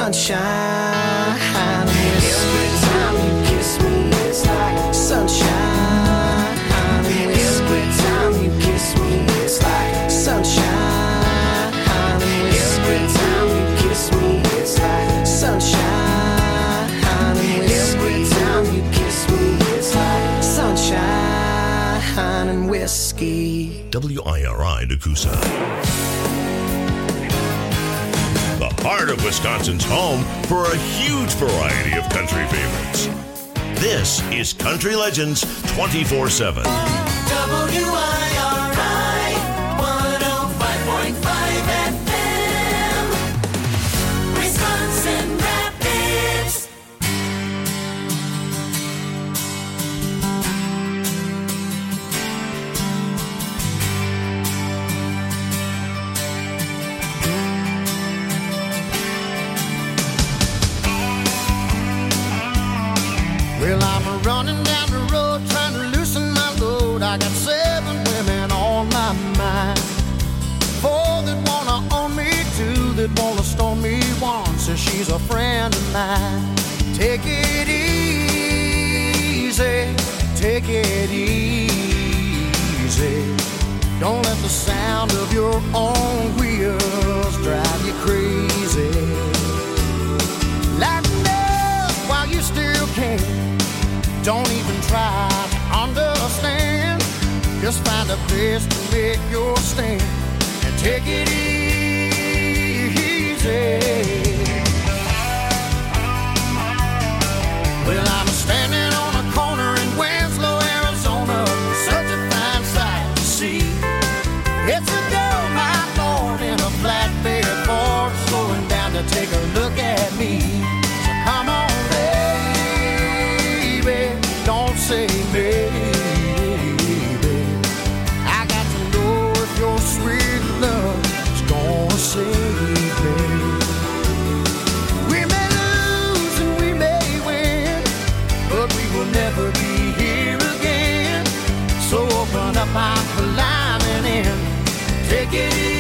sunshine and whiskey. Every time you kiss me, it's like sunshine and whiskey. Every time you kiss me, it's like sunshine and whiskey. Every time you kiss me, it's like sunshine and whiskey. Every time you kiss me, it's like sunshine and whiskey. WIRI Nakusa. The heart of Wisconsin's home for a huge variety of country favorites. This is Country Legends 24/7. WIRI 105.5 FM, Wisconsin Rapids. Well, I'm running down the road trying to loosen my load. I got 7 women on my mind. 4 that wanna own me, 2 that wanna stone me. 1 says she's a friend of mine. Take it easy, take it easy. Don't let the sound of your own wheels drive you crazy. Lighten up while you still can. Don't even try to understand. Just find a place to make your stand and take it easy. Well, I'm standing on a corner in Winslow, Arizona. Such a fine sight to see. It's a girl, my lord, in a flatbed Ford, slowing down to take a look at me. So come on, baby, don't say maybe. I got to know if your sweet love is gonna save me. We may lose and we may win, but we will never be here again. So open up my climbing in, take it easy.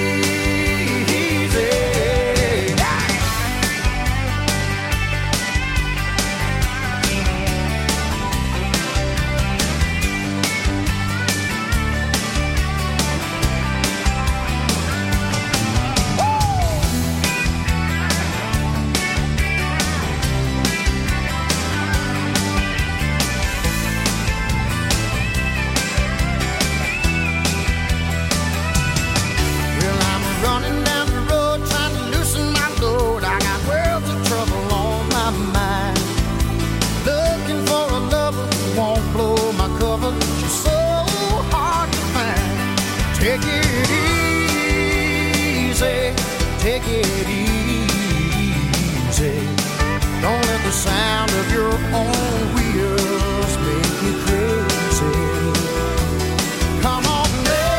Take it easy, take it easy. Don't let the sound of your own wheels make you crazy. Come on,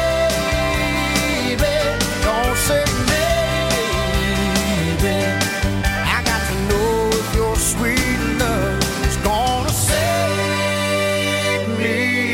baby, don't say maybe. I got to know if your sweet love is gonna save me.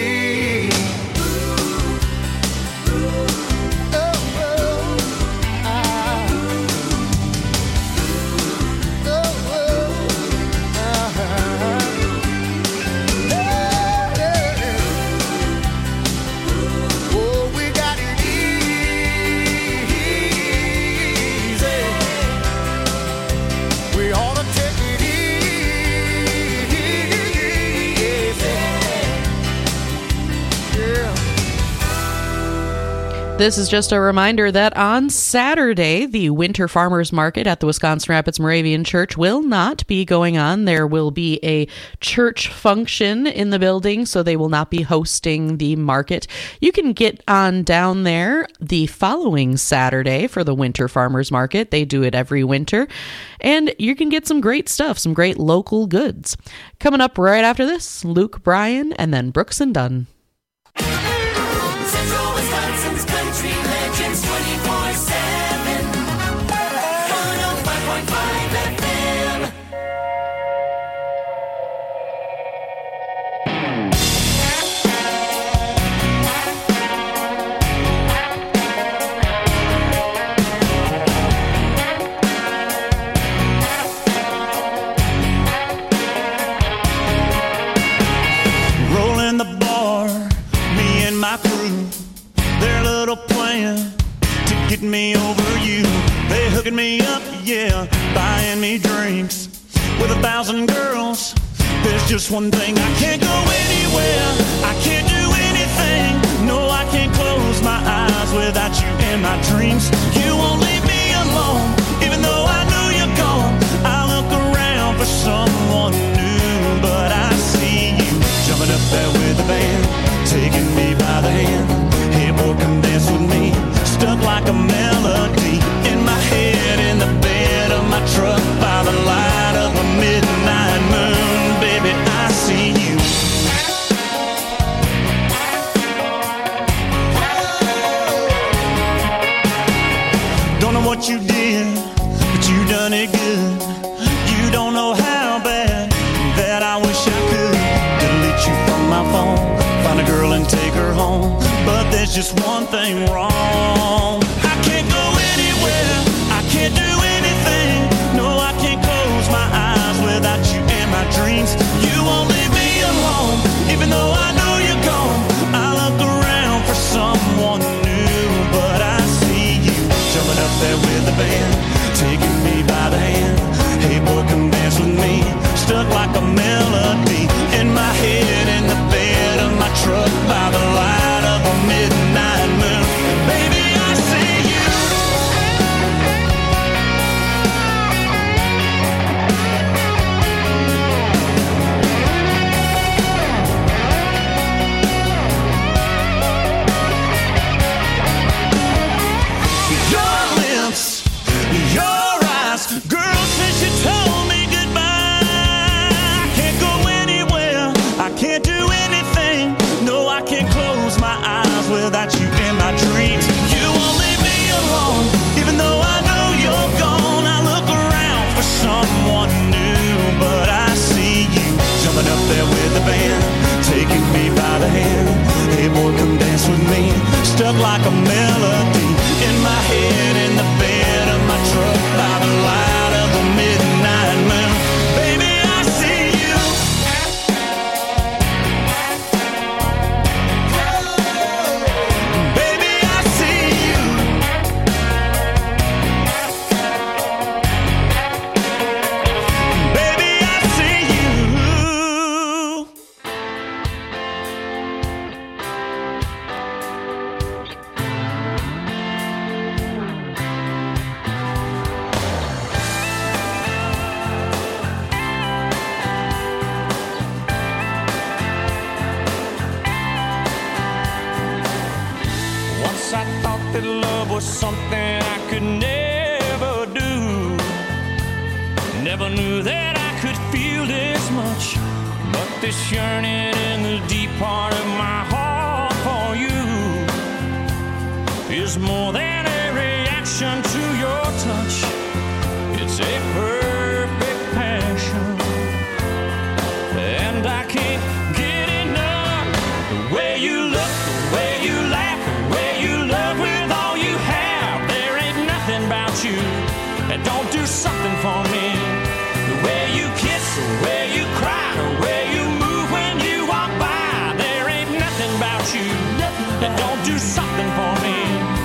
This is just a reminder that on Saturday, the Winter Farmers Market at the Wisconsin Rapids Moravian Church will not be going on. There will be a church function in the building, so they will not be hosting the market. You can get on down there the following Saturday for the Winter Farmers Market. They do it every winter, and you can get some great stuff, some great local goods. Coming up right after this, Luke Bryan, and then Brooks and Dunn. Central Wisconsin's Country Legends 24/7. 105.5 FM. 1,000 girls. There's just one thing, I can't go anywhere, I can't do anything. No, I can't close my eyes without you in my dreams. You won't leave me alone, even though I know you're gone. I look around for someone new, but I see you jumping up there with the band, taking me by the hand. Hey boy, come dance with me, stuck like a melody in my head, in the bed of my truck, by the light of a midnight moon. Baby, I see you. Don't know what you did, but you done it good. You don't know how bad that I wish I could delete you from my phone, find a girl and take her home. But there's just one thing wrong, I can't go anywhere, I can't do anything. No, I can't close my eyes without you in my dreams. You won't leave me alone, even though I know you're gone. I look around for someone new, but I see you jumping up there with the band, taking me by the hand. Hey boy, come dance with me, stuck like a melody in my head, in the bed of my truck, by the light of a midnight moon. Baby, I see you. Your lips, your eyes, girl, since you told me goodbye, I can't go anywhere, I can't do anything. No, I can't close my eyes without you in my dreams. You won't leave me alone, even though I know you're gone. I look around for someone new, but I see you jumping up there with the band, taking me by the hand. Hey boy, come dance with me, stuck like a melody in my head, in the bed of my truck, by the light of the midnight moon. Baby, I see you. Baby, I see you. Baby, I see you. Once I thought that love was something I could never do. Never knew that I could feel this much. But this yearning in the deep part of my heart for you is more than a reaction to your touch. It's a perfect passion, and I can't get enough. The way you look, the way you laugh, the way you love with all you have. There ain't nothing about you that don't do something for me. The way you kiss, the way you cry, the way you move when you walk by. There ain't nothing about you that don't do something for me.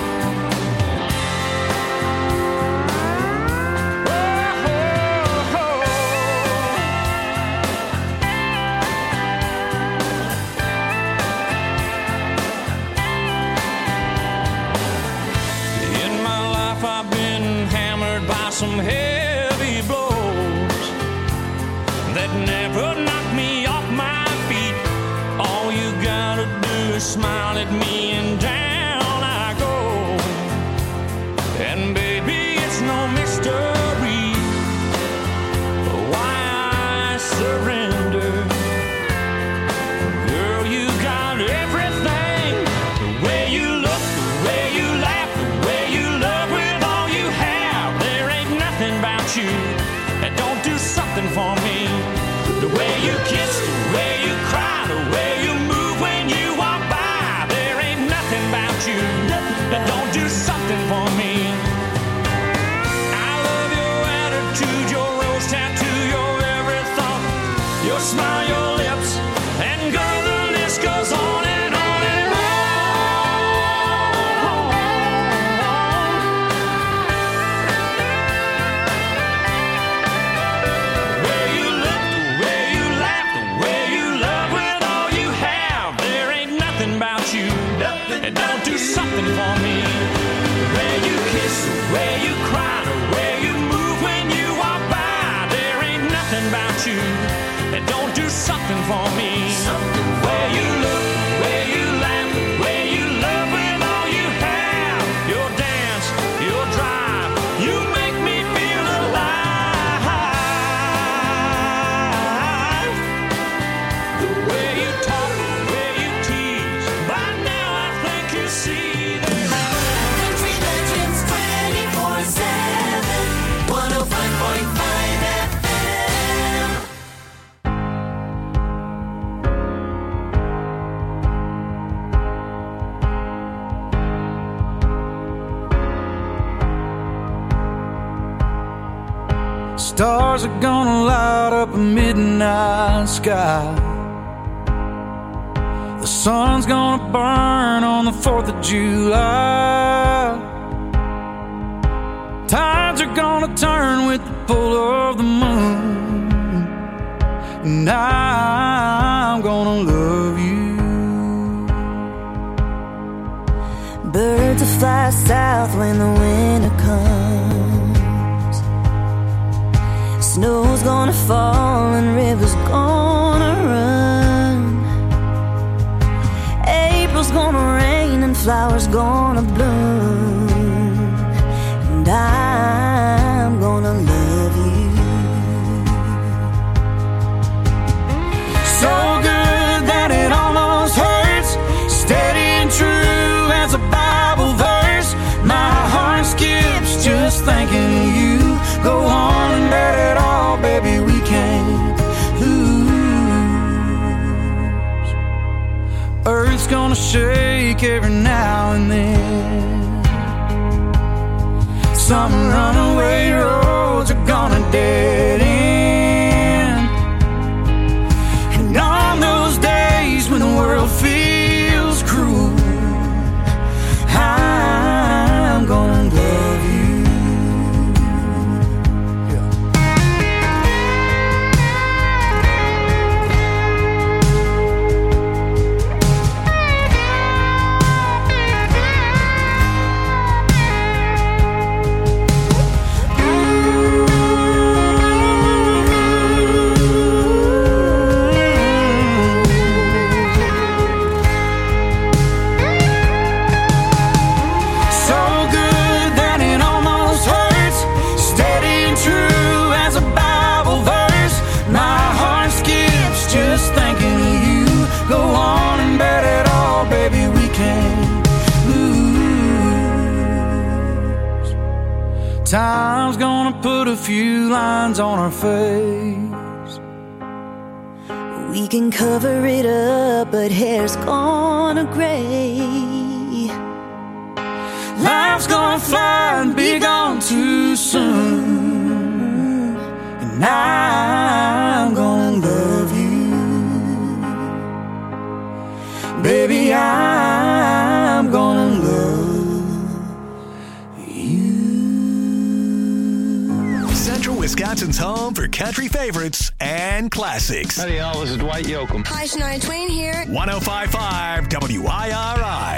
Some heavy blows that never knock me off my feet. All you gotta do is smile at me and down I go. And baby, it's no mystery why I surrender. Girl, you got everything. The way you look, the way you laugh, the way you love with all you have. There ain't nothing about you that don't do something for me. The way you kiss, the way you cry, the way you move when you walk by. There ain't something for me. The way you kiss, the way you cry, the way you move when you walk by. There ain't nothing about you that don't do something for me. The way you look, the way you laugh, the way you love with all you have. Your dance, your drive, you make me feel alive. The way you talk, the way you tease, by now I think you see that Country Legends 24/7, 105.5 FM. Stars are gonna light up a midnight sky. The sun's gonna burn on the 4th of July. Tides are gonna turn with the pull of the moon. And I'm gonna love you. Birds will fly south when the winter comes. Snow's gonna fall and rivers gonna run. April's gonna rain and flowers gonna bloom. And I'm gonna love you. So good that it almost hurts. Steady and true as a Bible verse. My heart skips just thinking of you. Go on and let it all, baby, we can't lose. Earth's gonna shake every now and then. Some runaway roads are gonna dead end. And on those days when the world feels cruel, I'm gonna love you. So good that it almost hurts. Steady and true as a Bible verse. My heart skips just thinking of you. Go on and bet it all, baby, we can't lose. Time's gonna put a few lines on our face. We can cover it up, but hair's gonna gray. Life's gonna fly and be gone too soon. And I'm gonna love you. Baby, I'm gonna love you. Central Wisconsin's home for country favorites and classics. Howdy, y'all. This is Dwight Yoakam. Hi, Shania Twain here. 105.5 WIRI.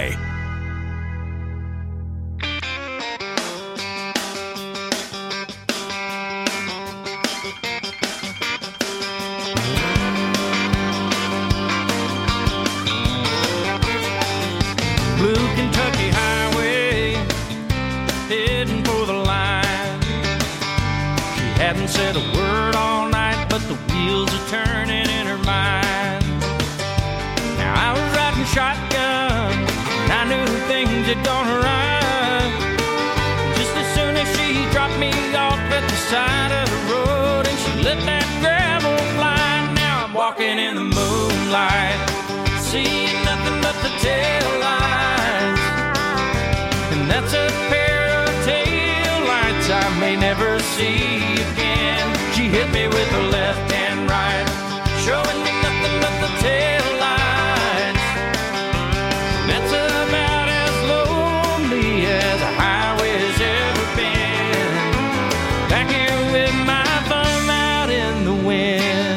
Blue Kentucky Highway, heading for the line. She hadn't said a word all night, but the wheels are turning in her mind. Now I was riding shotgun, and I knew things had gone awry. Just as soon as she dropped me off at the side of the road, and she let that gravel fly. Now I'm walking in the moonlight, seeing nothing but the tail lights. And that's a pair of tail lights I may never see again. She hit me with her left and right, showing me nothing but the tail lights. That's about as lonely as a highway's ever been. Back here with my thumb out in the wind.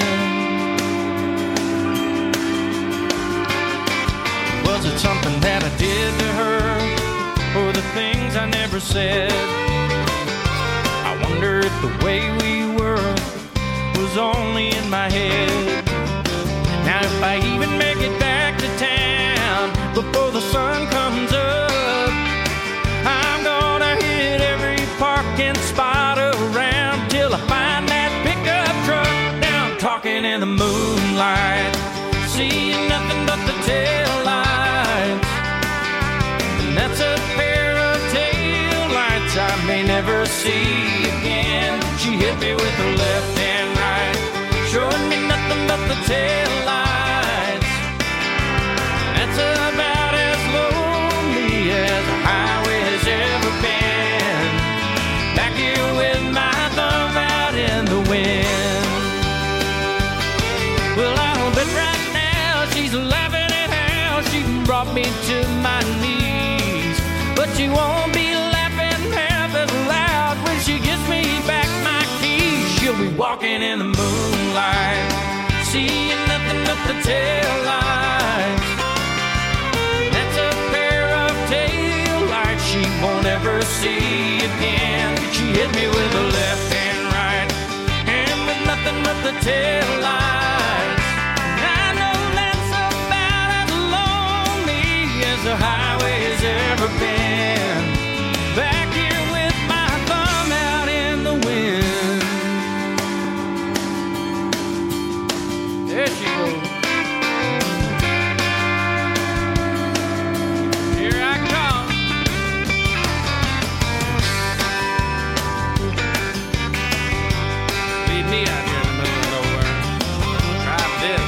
Was it something that I did to her never said. I wonder if the way we were was only in my head. Now if I even make it back to town before the sun comes up, I'm gonna hit every parking spot around till I find that pickup truck. Now I'm talking in the moonlight, seeing nothing but the taillights. And that's a pair of taillights I may never see again. She hit me with her left and right, showing me nothing but the taillights. That's about as lonely as a highway's ever been. Back here with my thumb out in the wind. Well, I'll bet right now she's laughing at how she brought me to my knees. But she won't be laughing half as loud when she gives me back my keys. She'll be walking in the moonlight, seeing nothing but the taillights. That's a pair of taillights she won't ever see again. She hit me with her left and right, and with nothing but the taillights. I know that's about as lonely as the highway's ever been. Back here with my thumb out in the wind. There she goes. Here I come. Leave me out here in the middle of nowhere. Try this.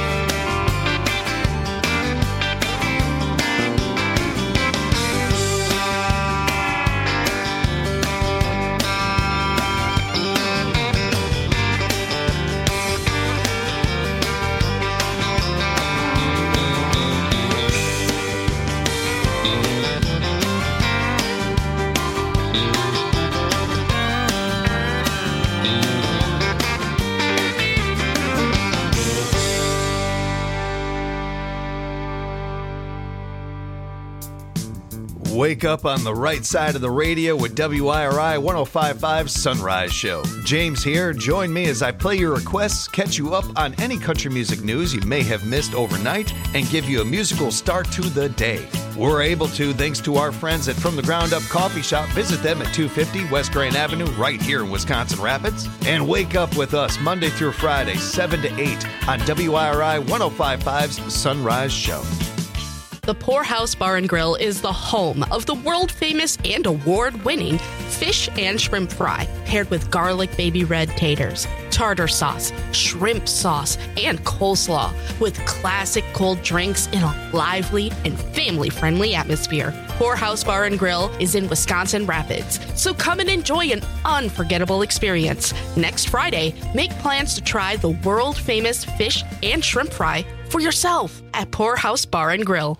Wake up on the right side of the radio with WIRI 105.5 Sunrise Show. James here. Join me as I play your requests, catch you up on any country music news you may have missed overnight, and give you a musical start to the day. We're able to thanks to our friends at From the Ground Up Coffee Shop. Visit them at 250 West Grand Avenue right here in Wisconsin Rapids. And wake up with us Monday through Friday, 7 to 8 on WIRI 105.5's Sunrise Show. The Poorhouse Bar and Grill is the home of the world-famous and award-winning fish and shrimp fry, paired with garlic baby red taters, tartar sauce, shrimp sauce, and coleslaw, with classic cold drinks in a lively and family-friendly atmosphere. Poorhouse Bar and Grill is in Wisconsin Rapids, so come and enjoy an unforgettable experience. Next Friday, make plans to try the world-famous fish and shrimp fry for yourself at Poorhouse Bar and Grill.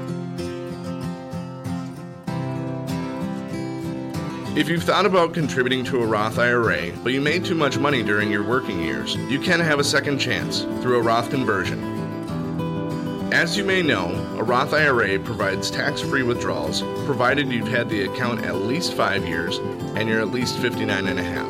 If you've thought about contributing to a Roth IRA, but you made too much money during your working years, you can have a second chance through a Roth conversion. As you may know, a Roth IRA provides tax-free withdrawals, provided you've had the account at least 5 years and you're at least 59 and a half.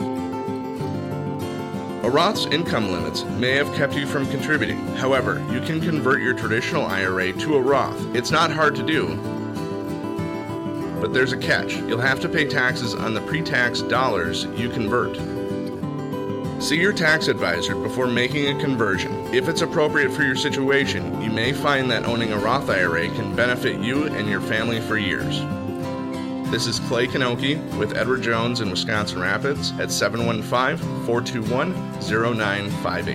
A Roth's income limits may have kept you from contributing. However, you can convert your traditional IRA to a Roth. It's not hard to do, but there's a catch. You'll have to pay taxes on the pre-tax dollars you convert. See your tax advisor before making a conversion. If it's appropriate for your situation, you may find that owning a Roth IRA can benefit you and your family for years. This is Clay Kanoki with Edward Jones in Wisconsin Rapids at 715-421-0958.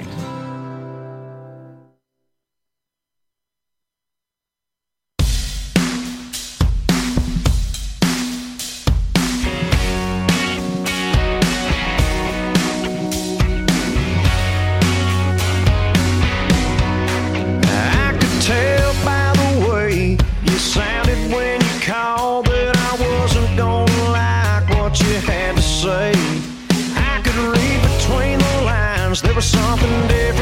There was something different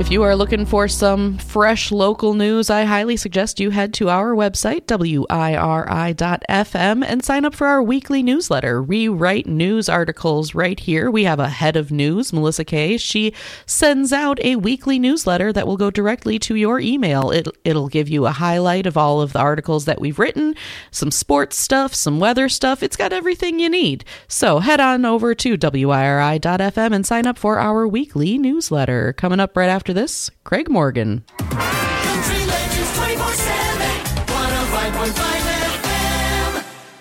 If you are looking for some fresh local news, I highly suggest you head to our website, wiri.fm, and sign up for our weekly newsletter. We write news articles right here. We have a head of news, Melissa Kay. She sends out a weekly newsletter that will go directly to your email. It'll give you a highlight of all of the articles that we've written, some sports stuff, some weather stuff. It's got everything you need. So head on over to wiri.fm and sign up for our weekly newsletter. Coming up right after this, Craig Morgan. Country Legends 24/7, 105.5 FM.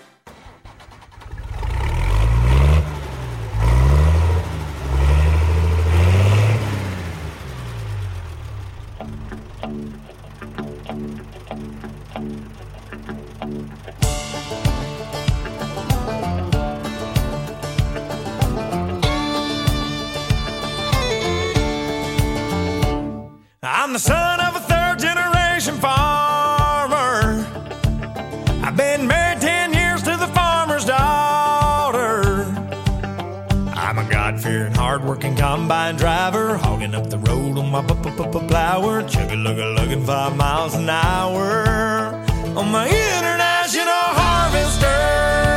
I'm the son of a third-generation farmer. I've been married 10 years to the farmer's daughter. I'm a God-fearing, hard-working combine driver, hogging up the road on my plower, chugga-lugga-lugging 5 miles an hour on my international harvester.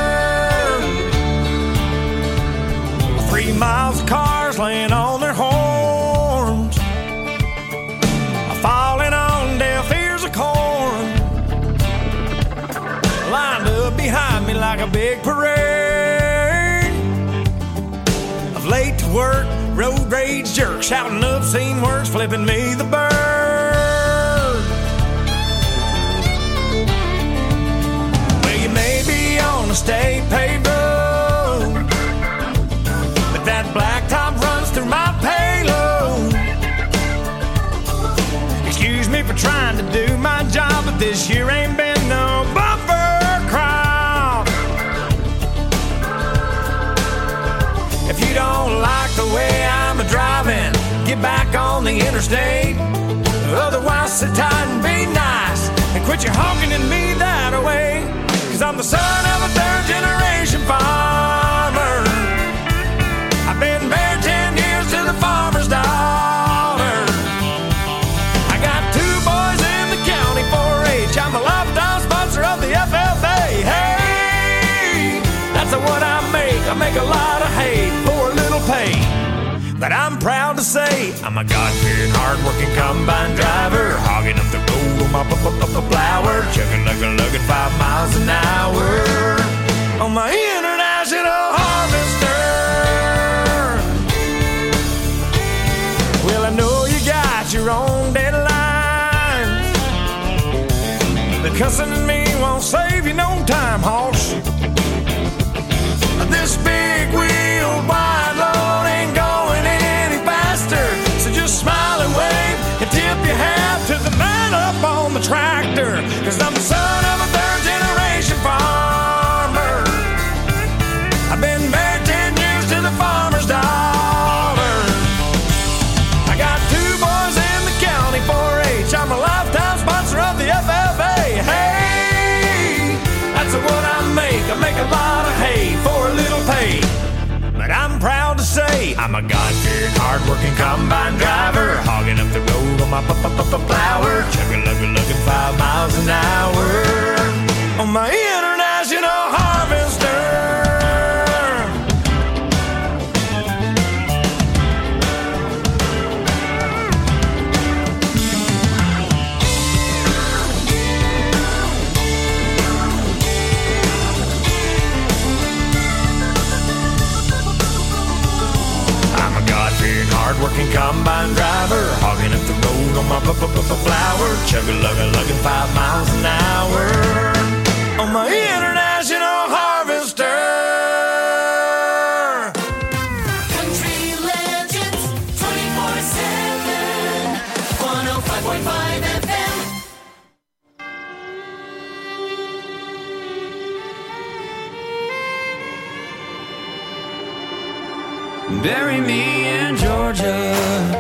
3 miles of cars laying on their horns, falling on deaf ears of corn, lined up behind me like a big parade of late to work, road rage jerks, shouting obscene words, flipping me the bird. Well, you may be on a state paved road, but that blacktop runs through my payload. Excuse me for trying to do my job, but this year ain't been no bumper crop. If you don't like the way I'm a-driving, get back on the interstate. Otherwise, sit tight and be nice and quit your honking at me that way. 'Cause I'm the son of a third-generation farmer. I've been married 10 years to the farmer's daughter. I'm a lifetime sponsor of the FFA. Hey, that's what I make. I make a lot of hay for a little pay. But I'm proud to say I'm a God-fearing, hard-working combine driver, hogging up the road on my plower, chugga-lugga-lugging 5 miles an hour on my international harvester. Well, I know you got your own deadline. The cussing at me won't save you no time, hoss. This big wheel wide load ain't going any faster, so just smile and wave and tip your hat to the man up on the tractor. 'Cause I'm the son of a third-generation farmer. I've been married 10 years to the farmer's daughter. I got 2 boys in the county 4-H. I'm a lifetime sponsor of the FFA. Hey, that's what I make. I make a lot of hay for a little pay. But I'm proud to say I'm a God-fearing, hard-working combine driver, hogging up the road on my plower, chugga-lugga-lugging 5 miles an hour on my international harvester. Hard-working combine driver, hogging up the road on my plower, chugga-lugga-lugging 5 miles an hour on my international harvester. Country Legends 24/7, 105.5 FM. Bury me in Georgia,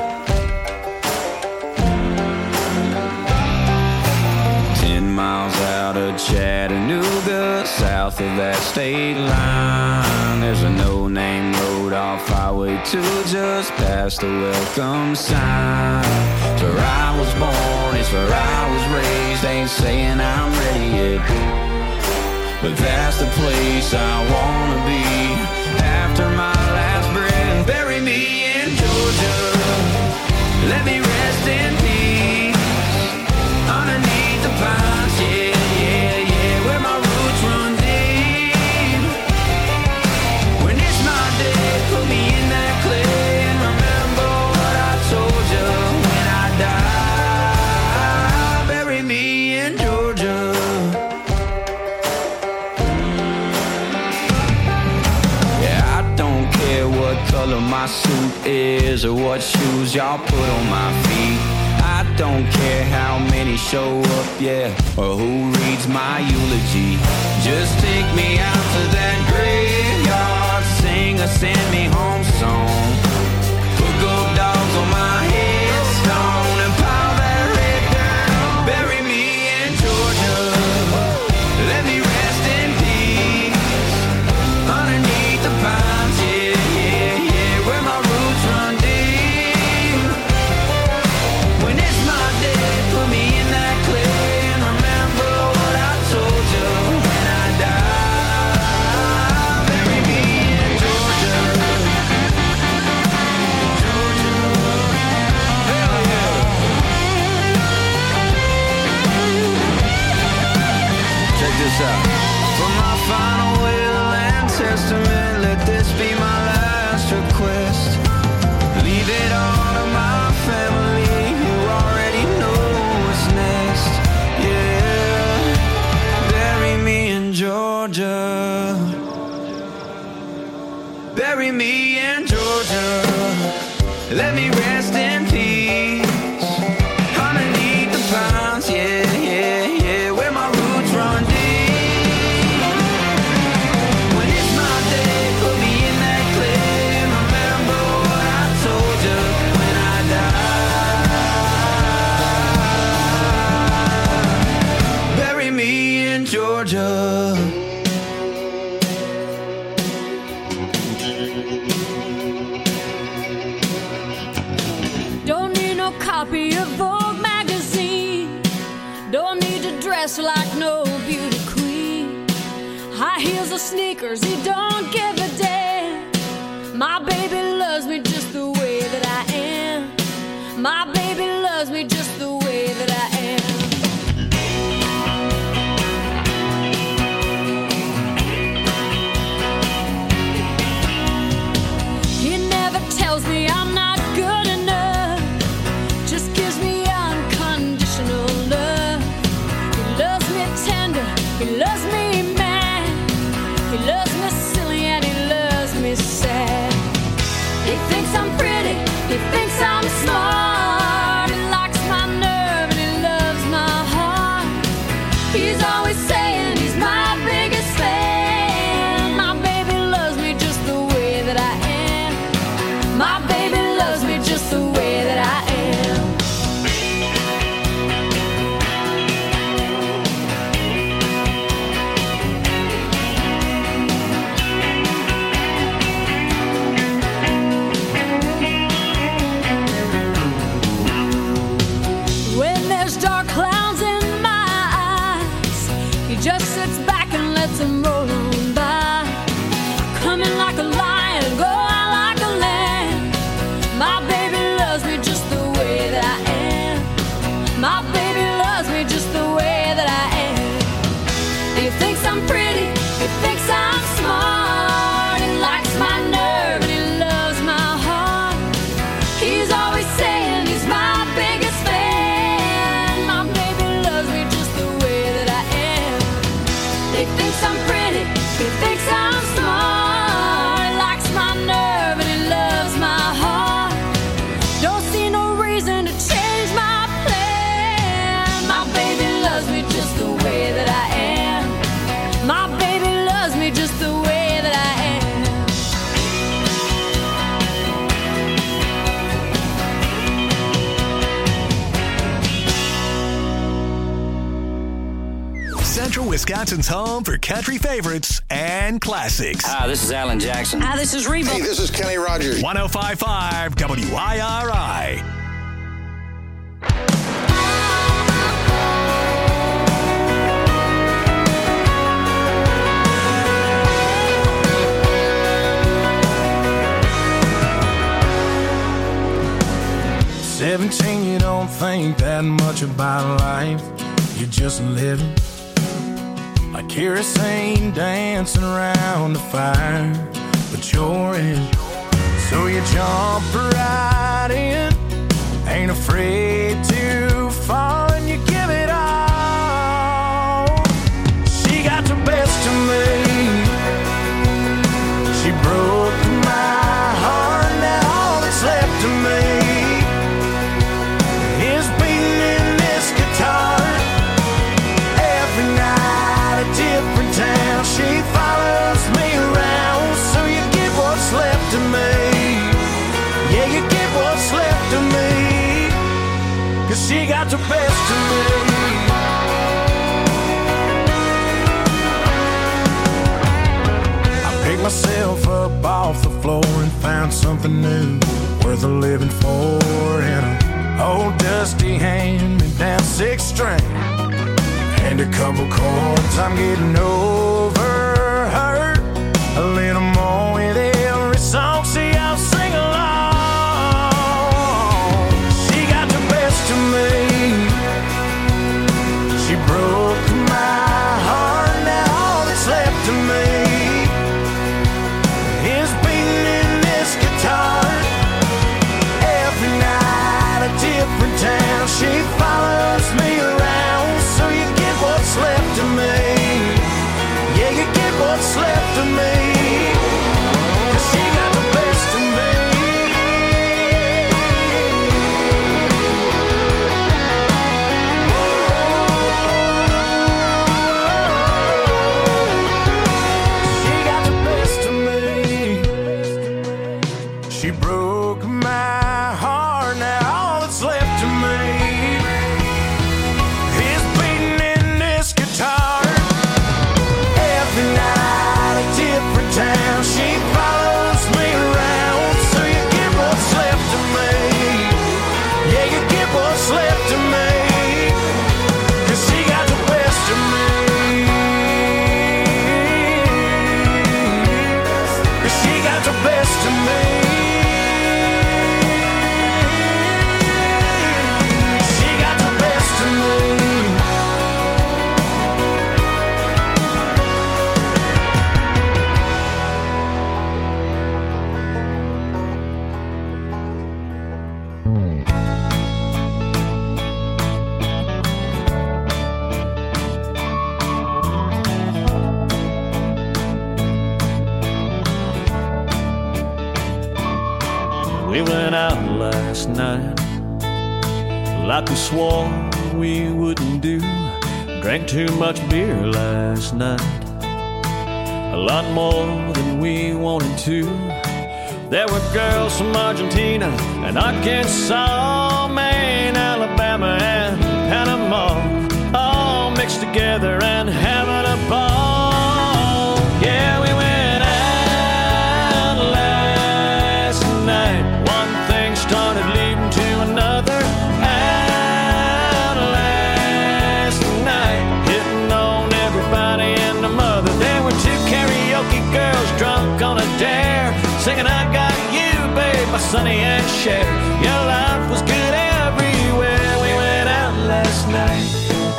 10 miles out of Chattanooga, south of that state line. There's a no-name road rode off Highway 2 just past the welcome sign. It's where I was born, it's where I was raised. Ain't saying I'm ready yet, but that's the place I wanna be. After my last breath, bury me in Georgia. Let me rest in peace underneath the pines, yeah, yeah, yeah, where my roots run deep. When it's my day, put me in that clay and remember what I told you when I die. Bury me in Georgia. Yeah, I don't care what color my suit is or what shoes y'all put on my feet. I don't care how many show up, yeah, or who reads my eulogy. Just take me out to that graveyard, sing a send me home song. Put gold dogs on my headstone and pile that red down. Bury me in Georgia. Let me rest in peace underneath the pines, yeah, yeah, yeah, where my roots run deep. When it's my day, put me in that clay and remember what I told you when I die. Bury me in Georgia. Georgia. Hell yeah. Check this out. For my final will and testament, let this be my last request. Leave it all to my family, you already know what's next. Yeah, bury me in Georgia. Bury me in Georgia. Let me rest in peace underneath the pines, yeah, yeah, yeah, where my roots run deep. When it's my day, put me in that clay and remember what I told you when I die. Bury me in Georgia. Don't need no copy of Vogue magazine. Don't need to dress like no beauty queen. High heels or sneakers, he don't give a damn. My baby loves me just the way that I am. My baby loves me just the way that I am. He never tells me I'm not good enough, just gives me unconditional love. He loves me tender, he loves me mad, he loves me silly and he loves me sad. He thinks I'm pretty, he thinks I'm smart, he likes my nerve and he loves my heart. He's always saying he's my biggest fan. My baby loves me just the way that I am. My baby loves me just the way that I am. When there's dark clouds in my eyes, he just sits back and lets them roll on by. Come in like a lion, go out like a lamb. My baby loves me just the way that I am. My baby loves me just the way that I am. And he thinks I'm pretty, he thinks I'm smart, he likes my nerve and he loves my heart. He's always saying he's my biggest fan. My baby loves me just the way that I am. He thinks I'm pretty, Wisconsin's home for country favorites and classics. Hi, this is Alan Jackson. Hi, this is Reba. Hey, this is Kenny Rogers. 105.5 WIRI. You don't think that much about life. You're just living like kerosene dancing around the fire, but you're in. So you jump right in, ain't afraid to fall, and you give it all. She got the best of me. She broke my heart, now all that's left of me is beating in this guitar. Every night a different town. She follows me around. So you get what's left of me. Yeah, you get what's left of me. 'Cause she got the best of me. I picked myself up off the floor and found something new worth a living for. And old dusty hand-me-down 6-string and a couple chords. I'm getting over her a little more with every song. See, I'll sing along. She got the best of me. She broke my heart. Now all that's left of me is beating in this guitar. Every night a different town. She follows me around. So you get what's left of me. Yeah, you get what's left of me. 'Cause she got the best of me. She got the best of me. She broke my heart. Now all that's left of me is beating in this guitar. Every night a different town. She follows me around. So you get what's left of me. Yeah, you get what's left of me. 'Cause she got the best of me. 'Cause she got the best of me. She got the best of me. We went out last night like we swore we wouldn't do. Drank too much beer last night, a lot more than we wanted to. There were girls from Argentina and Arkansas, Maine, Alabama, and Panama, all mixed together and having a ball. Yeah, we went out last night. One thing started leading to another. Out last night, hitting on everybody and the mother. There were 2 karaoke girls drunk on a dare, singing I Got You, Babe, by Sonny and Cher. Your life was good everywhere. We went out last night.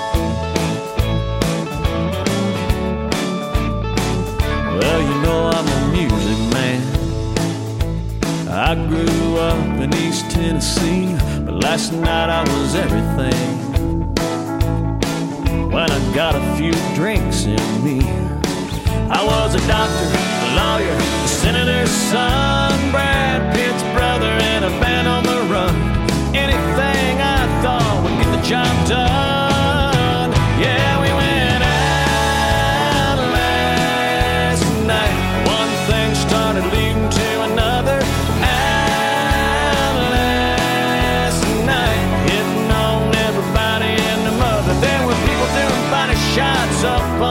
Well, you know I'm a music man. I grew up in East Tennessee, but last night I was everything. When I got a few drinks in me, I was a doctor, a lawyer, a senator's son, Brad Pitt's brother, and a band on the run. Anything I thought would get the job done. Yeah, we went out last night. One thing started leading to another. Out last night, hitting on everybody and the mother. There were people doing body shots up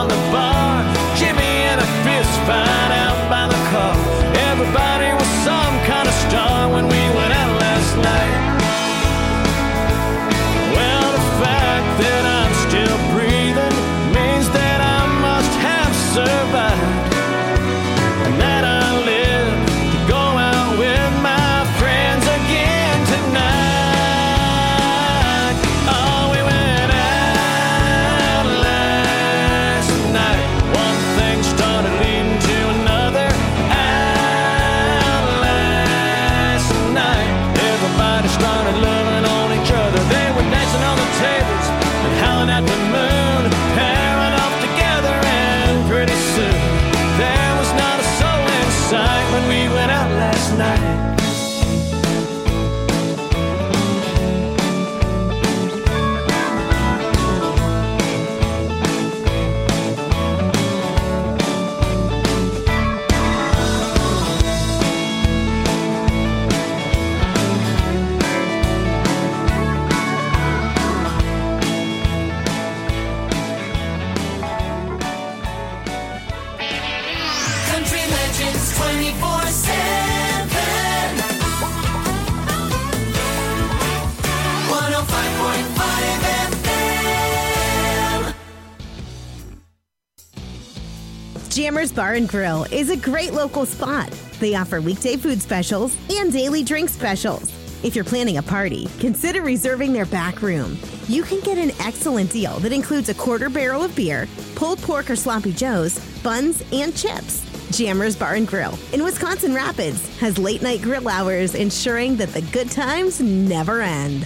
Jammers Bar and Grill is a great local spot. They offer weekday food specials and daily drink specials. If you're planning a party, consider reserving their back room. You can get an excellent deal that includes a quarter barrel of beer, pulled pork or sloppy joes, buns, and chips. Jammers Bar and Grill in Wisconsin Rapids has late night grill hours, ensuring that the good times never end.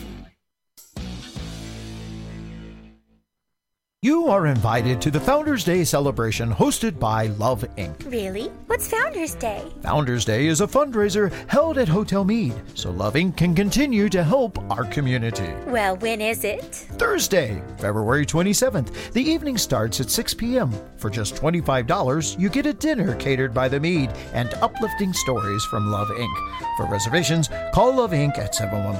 You are invited to the Founders Day celebration hosted by Love Inc. Really? What's Founders Day? Founders Day is a fundraiser held at Hotel Meade, so Love Inc. can continue to help our community. Well, when is it? Thursday, February 27th. The evening starts at 6 p.m. For just $25, you get a dinner catered by the Meade and uplifting stories from Love Inc. For reservations, call Love Inc. at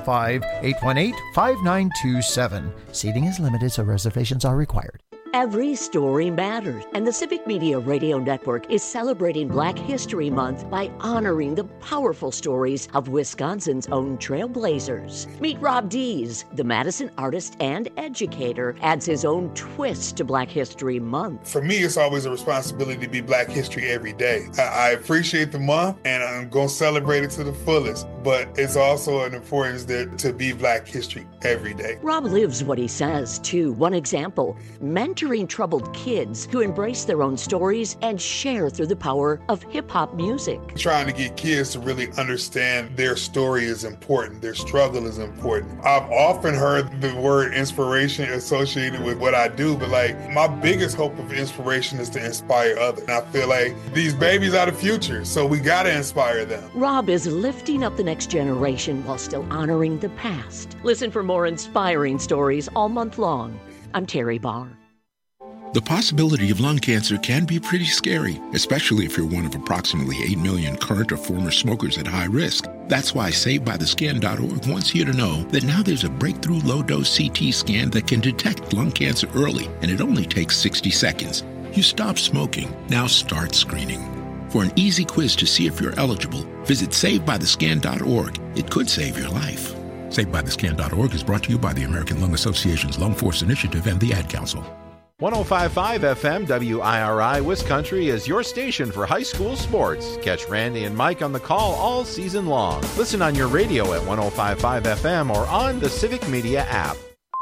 715-818-5927. Seating is limited, so reservations are required. Every story matters, and the Civic Media Radio Network is celebrating Black History Month by honoring the powerful stories of Wisconsin's own trailblazers. Meet Rob Dees, the Madison artist and educator, adds his own twist to Black History Month. For me, it's always a responsibility to be Black History every day. I appreciate the month, and I'm going to celebrate it to the fullest, but it's also an importance to be Black History every day. Rob lives what he says, too. One example, mentoring troubled kids to embrace their own stories and share through the power of hip-hop music. Trying to get kids to really understand their story is important, their struggle is important. I've often heard the word inspiration associated with what I do, but my biggest hope of inspiration is to inspire others. And I feel like these babies are the future, so we gotta inspire them. Rob is lifting up the next generation while still honoring the past. Listen for more inspiring stories all month long. I'm Terry Barr. The possibility of lung cancer can be pretty scary, especially if you're one of approximately 8 million current or former smokers at high risk. That's why SaveByTheScan.org wants you to know that now there's a breakthrough low-dose CT scan that can detect lung cancer early, and it only takes 60 seconds. You stop smoking, now start screening. For an easy quiz to see if you're eligible, visit SaveByTheScan.org. It could save your life. SaveByTheScan.org is brought to you by the American Lung Association's Lung Force Initiative and the Ad Council. 105.5 FM WIRI Wiscountry is your station for high school sports. Catch Randy and Mike on the call all season long. Listen on your radio at 105.5 FM or on the Civic Media app.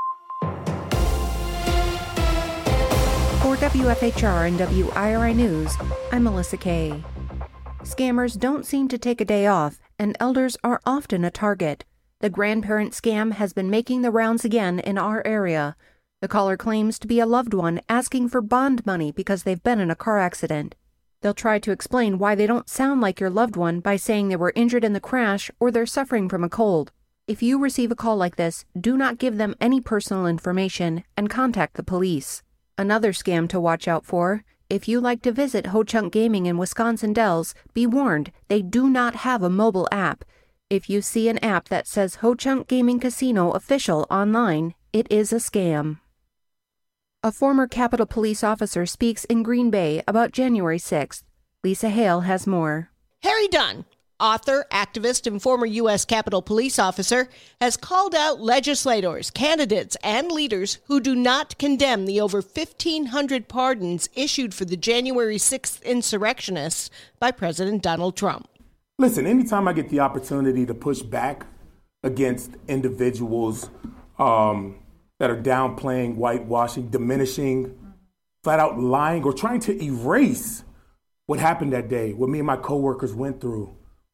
For WFHR and WIRI News, I'm Melissa Kay. Scammers don't seem to take a day off, and elders are often a target. The grandparent scam has been making the rounds again in our area. The caller claims to be a loved one asking for bond money because they've been in a car accident. They'll try to explain why they don't sound like your loved one by saying they were injured in the crash or they're suffering from a cold. If you receive a call like this, do not give them any personal information and contact the police. Another scam to watch out for: if you like to visit Ho Chunk Gaming in Wisconsin Dells, be warned, they do not have a mobile app. If you see an app that says Ho Chunk Gaming Casino Official online, it is a scam. A former Capitol Police officer speaks in Green Bay about January 6th. Lisa Hale has more. Harry Dunn, author, activist, and former U.S. Capitol Police officer, has called out legislators, candidates, and leaders who do not condemn the over 1,500 pardons issued for the January 6th insurrectionists by President Donald Trump. Listen, anytime I get the opportunity to push back against individuals that are downplaying, whitewashing, diminishing, flat out lying, or trying to erase what happened that day, what me and my coworkers went through,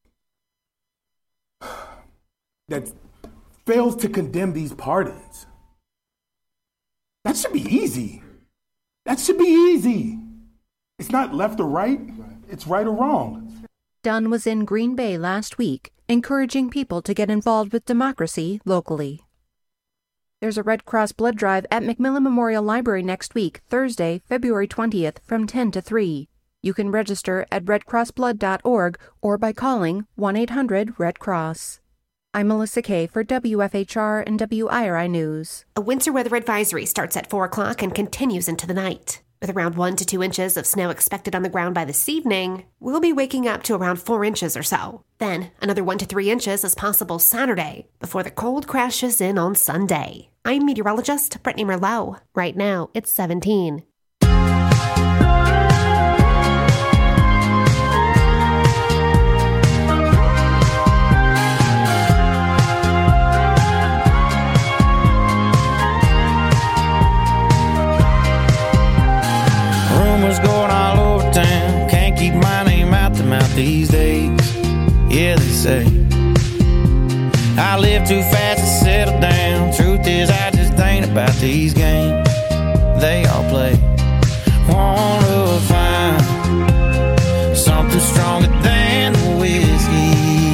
that fails to condemn these pardons. That should be easy. That should be easy. It's not left or right, it's right or wrong. Dunn was in Green Bay last week, encouraging people to get involved with democracy locally. There's a Red Cross blood drive at McMillan Memorial Library next week, Thursday, February 20th, from 10 to 3. You can register at redcrossblood.org or by calling 1-800-RED-CROSS. I'm Melissa Kay for WFHR and WIRI News. A winter weather advisory starts at 4 o'clock and continues into the night. With around 1 to 2 inches of snow expected on the ground by this evening, we'll be waking up to around 4 inches or so. Then, another 1 to 3 inches is possible Saturday, before the cold crashes in on Sunday. I'm meteorologist Brittany Merlot. Right now, it's 17. these days. Yeah, they say I live too fast to settle down. Truth is, I just ain't about these games they all play. Wanna find something stronger than the whiskey.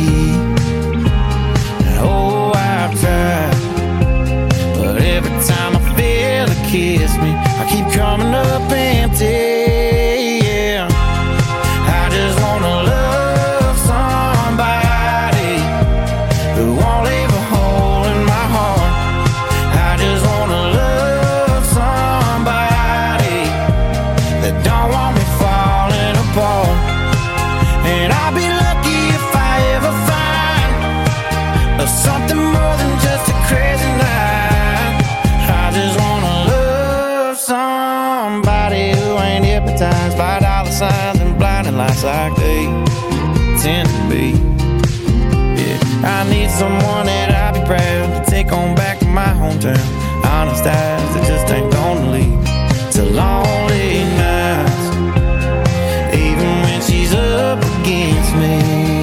Oh, I've tried, but every time I feel it kiss me, I keep coming up empty. Yeah, I just wanna love somebody who won't leave a hole in my heart. I just wanna love somebody that don't want me falling apart. And I'll be lucky if I ever find something more than just a crazy night. I just wanna love somebody who ain't hypnotized by dollar signs and blinding lights like they tend to be. Yeah, I need someone that I'll be proud to take on back to my hometown. Honest eyes that just ain't gonna leave to lonely nights, even when she's up against me.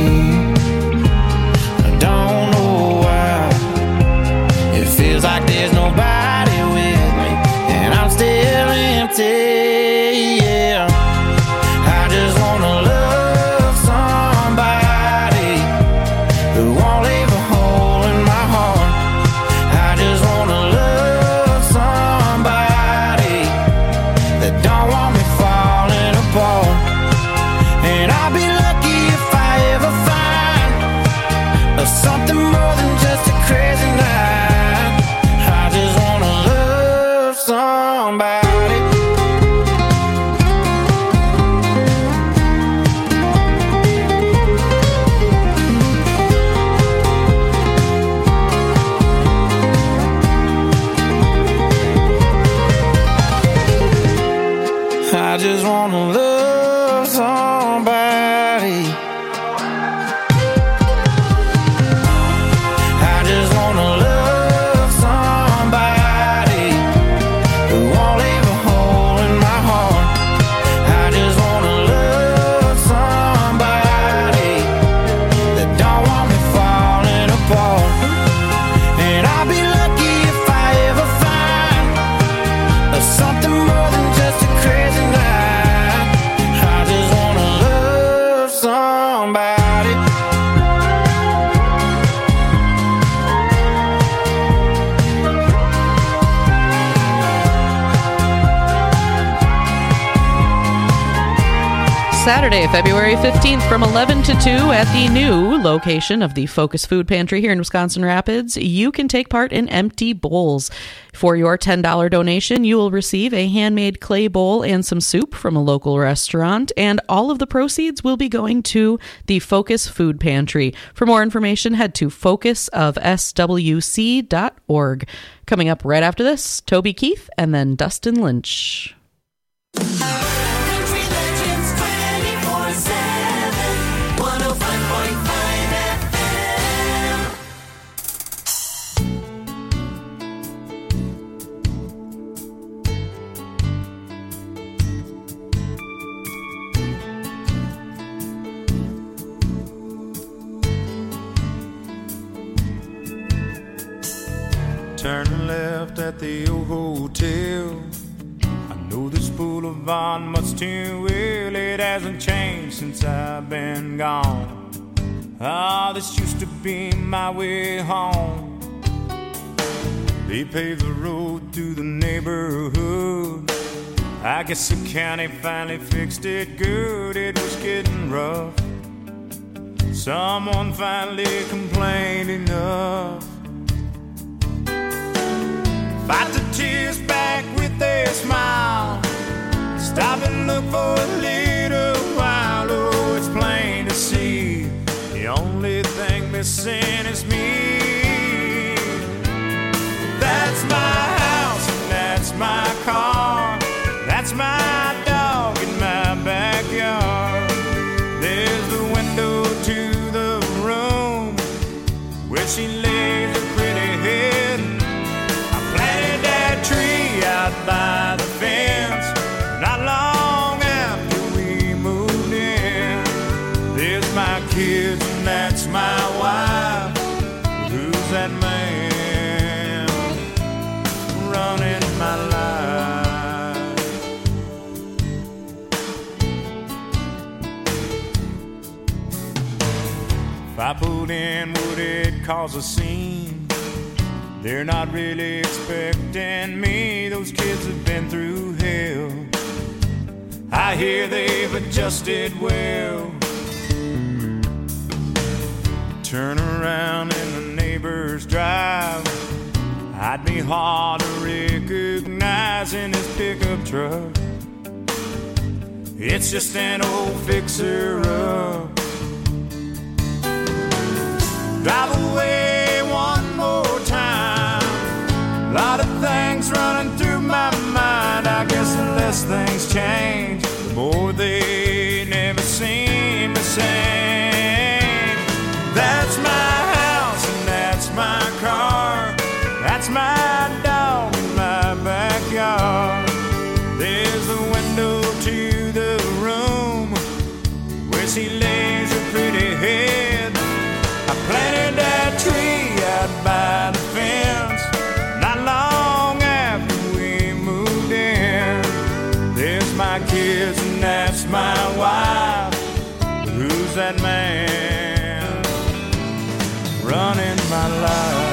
I don't know why it feels like there's nobody with me, and I'm still empty. Yeah, I just wanna love somebody who won't leave a hole in my heart. I just wanna love somebody that don't want me falling apart. And I'll be lucky if I ever find something more than just a crazy night. I just wanna love somebody. I just wanna love somebody. I just wanna love somebody who won't leave a hole in my heart. I just wanna love somebody that don't want me falling apart. And I'll be lucky if I ever find something more than just a crazy night. I just wanna love somebody. Saturday, February 15th from 11 to 2 at the new location of the Focus Food Pantry here in Wisconsin Rapids. You can take part in Empty Bowls. For your $10 donation, you will receive a handmade clay bowl and some soup from a local restaurant, and all of the proceeds will be going to the Focus Food Pantry. For more information, head to focusofswc.org. Coming up right after this, Toby Keith and then Dustin Lynch. Country Legends 24/7, 105.5 FM. Turn left at the old hotel. I know this boulevard much too well. It hasn't changed since I've been gone. Ah, this used to be my way home. They paved the road through the neighborhood. I guess the county finally fixed it good. It was getting rough. Someone finally complained enough. Fight the tears back with a smile. Stop and look for a little while. Oh, it's plain to see the only thing missing is me. That's my house and that's my car. That's my dog in my backyard. There's the window to the room where she lays her pretty head. I planted that tree out by the fence not long after we moved in. There's road and would it cause a scene? They're not really expecting me. Those kids have been through hell. I hear they've adjusted well. Turn around in the neighbor's drive, I'd be hard to recognize in his pickup truck. It's just an old fixer-up. Drive away one more time. A lot of things running through my mind. I guess the less things change, the more they never seem the same. That's my house and that's my car. That's my dog in my backyard. There's the window to the room where she lays her pretty head. I planted that tree out by the fence not long after we moved in. There's my kids and that's my wife. But who's that man running my life?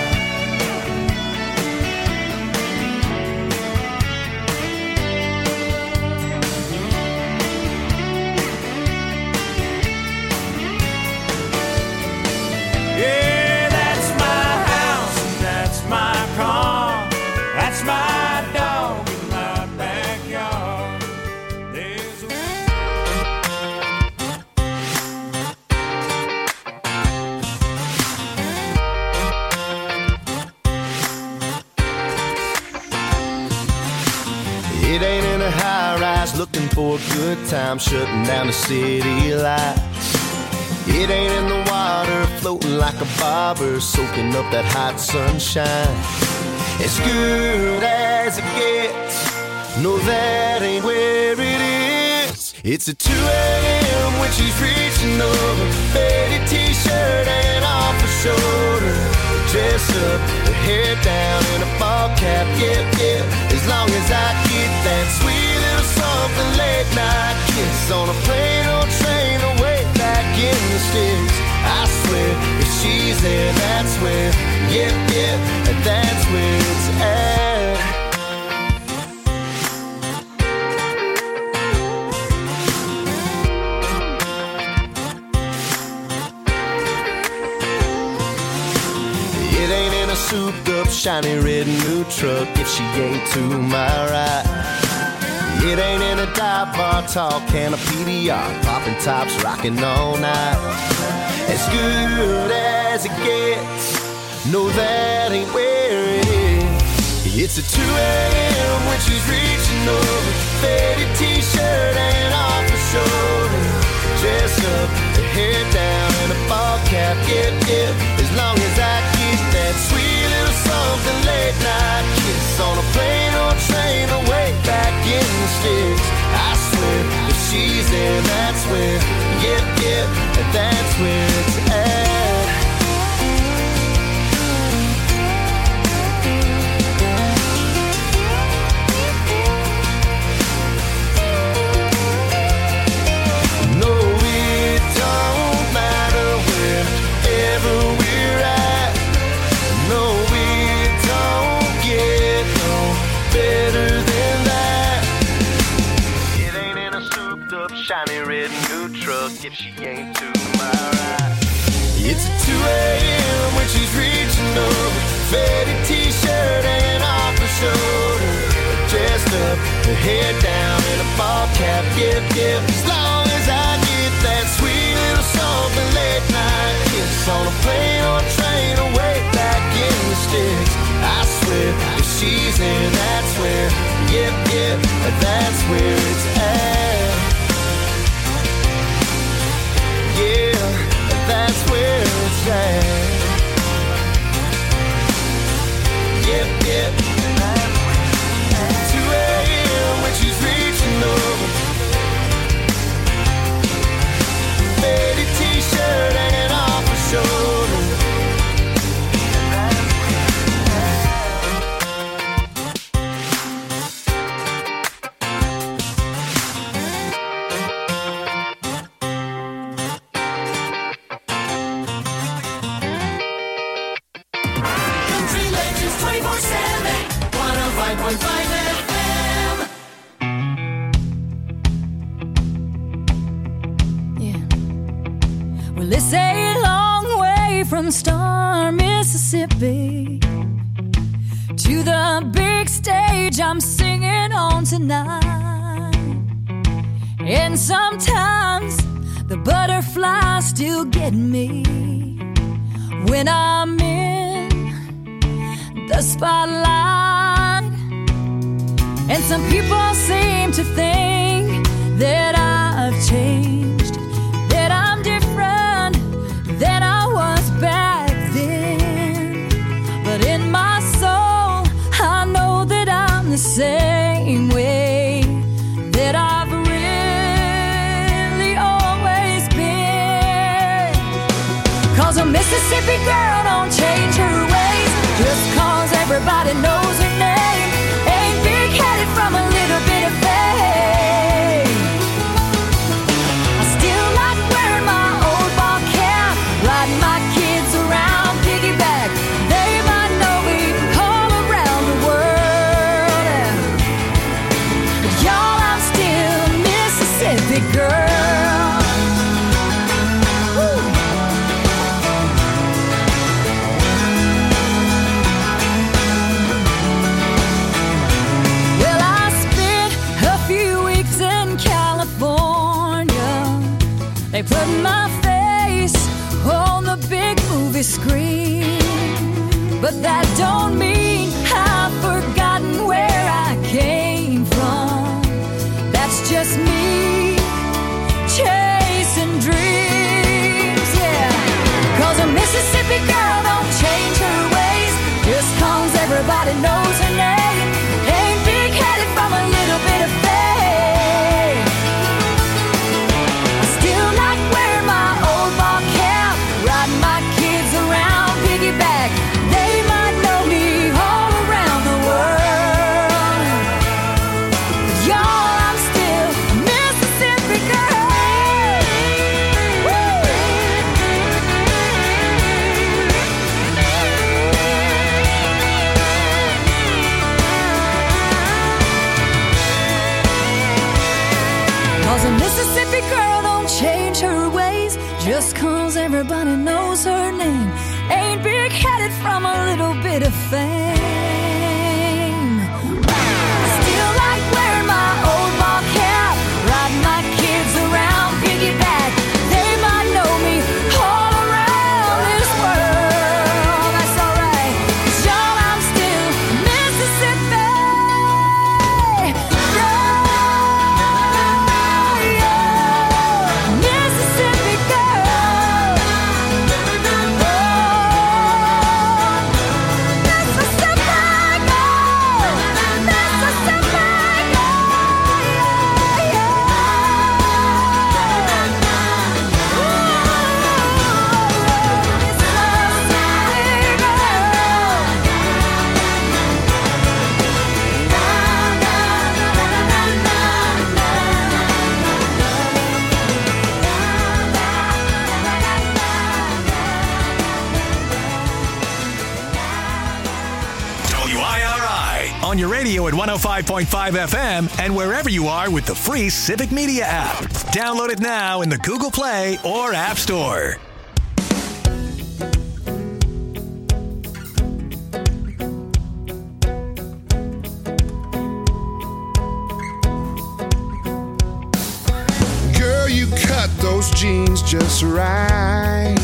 Yeah, that's my house and that's my car. That's my dog in my backyard. There's It ain't in a high rise looking for a good time, shutting down the city lights. It ain't in the water floating like a bobber, soaking up that hot sunshine. As good as it gets, no, that ain't where it is. It's at 2 a.m. when she's reaching over, faded t-shirt and off her shoulder. Dress up, her hair down in a ball cap, yeah. As long as I get that sweet little something late night kiss on a plane or train away back in the sticks. I swear, if she's there, that's where, yeah, that's where it's at. It ain't in a souped up, shiny red new truck if she ain't to my right. It ain't in a dive bar, tall can of PBR, popping tops, rocking all night. As good as it gets, no, that ain't where it is. It's at 2 a.m. when she's reaching over, faded t-shirt and off her shoulder. Dress up, her hair down and a ball cap, yeah. As long as I get that sweet little something late night kiss on a plane or train away back in the sticks. I swear, if she's there, that's where, yeah, that's where it's at. No, it don't matter wherever we're at. No, it don't get no better than that. It ain't in a souped up, shiny red new truck if she ain't to my right. It's at 2 a.m. when she's reaching over, faded t-shirt and off her shoulder. Dressed up, her hair down in a ball cap, yeah. As long as I get that sweet little something late night kiss on a plane or train away back in the sticks. I swear, if she's in, that's where, yeah, that's where it's at. Yeah, that's where it's at. Yeah. 2 a.m. when she's reaching over, faded t-shirt hanging off her shoulder. 105.5 FM. Well, it's a long way from Star, Mississippi to the big stage I'm singing on tonight. And sometimes the butterflies still get me when I'm in the spotlight. And some people seem to think that I've changed, that I'm different than I was back then. But in my soul, I know that I'm the same way that I've really always been. 'Cause a Mississippi girl don't change her ways just 'cause everybody knows her name. Ain't big-headed from a little bit of fame. I still like wearing my old ball cap, riding my kids around piggyback. They might know me all around the world. But y'all, I'm still a Mississippi girl. Woo. Well, I spent a few weeks in California. They put my face on the big movie screen. But that don't mean I've forgotten where I came from. That's just me chasing dreams, yeah. 'Cause a Mississippi girl don't change her ways just 'cause everybody knows her name. Ain't big-headed from a little bit of fame. I still like wearing my old ball cap, riding my kids around piggyback. They might know me all around the world. But y'all, I'm still a Mississippi girl. Woo! 'Cause a Mississippi girl don't change her ways just 'cause everybody knows her name. Ain't big-headed from a little bit of fame. I still like wearing my old ball cap, riding my kids around piggyback. They might know me all around this world. That's alright. 'Cause y'all, I'm still Mississippi girl. Mississippi girl. WIRI on your radio at 105.5 FM and wherever you are with the free Civic Media app. Download it now in the Google Play or App Store. Girl, you cut those jeans just right.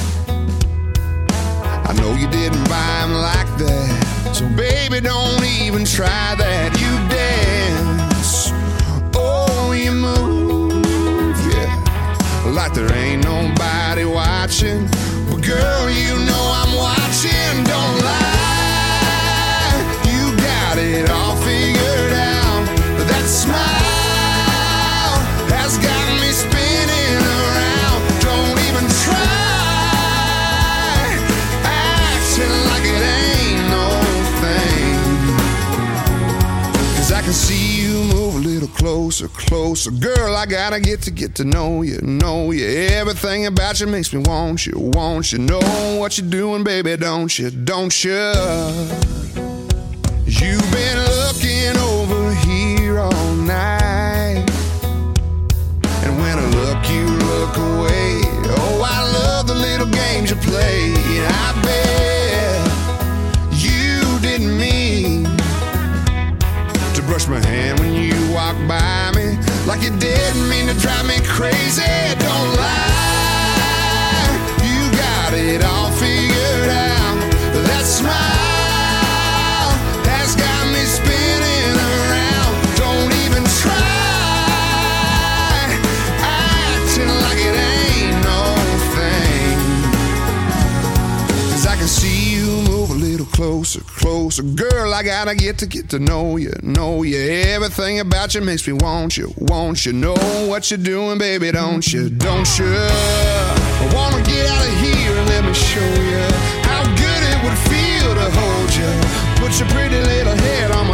I know you didn't buy them like that, so baby, don't even try that. You dance, oh, you move, yeah, like there ain't nobody watching. But girl, you know I'm watching, don't lie. You got it all figured out. That smile has got me spinning around. Don't even try acting like it ain't no thing. 'Cause I can see you move a little closer, closer. Girl, I gotta get to know you, know you. Everything about you makes me want you, want you. Know what you're doing, baby, don't you, don't you? You've been looking my hand when you walk by me, like you didn't mean to drive me crazy. Don't lie, you got it all figured out. That smile has got me spinning around. Don't even try acting like it ain't no thing, 'cause I can see you move a little closer, closer. Girl, I gotta get to know you, know you. Everything about you makes me want you, want you. Know what you're doing, baby, don't you, don't you? I wanna get out of here and let me show you how good it would feel to hold you. Put your pretty little head on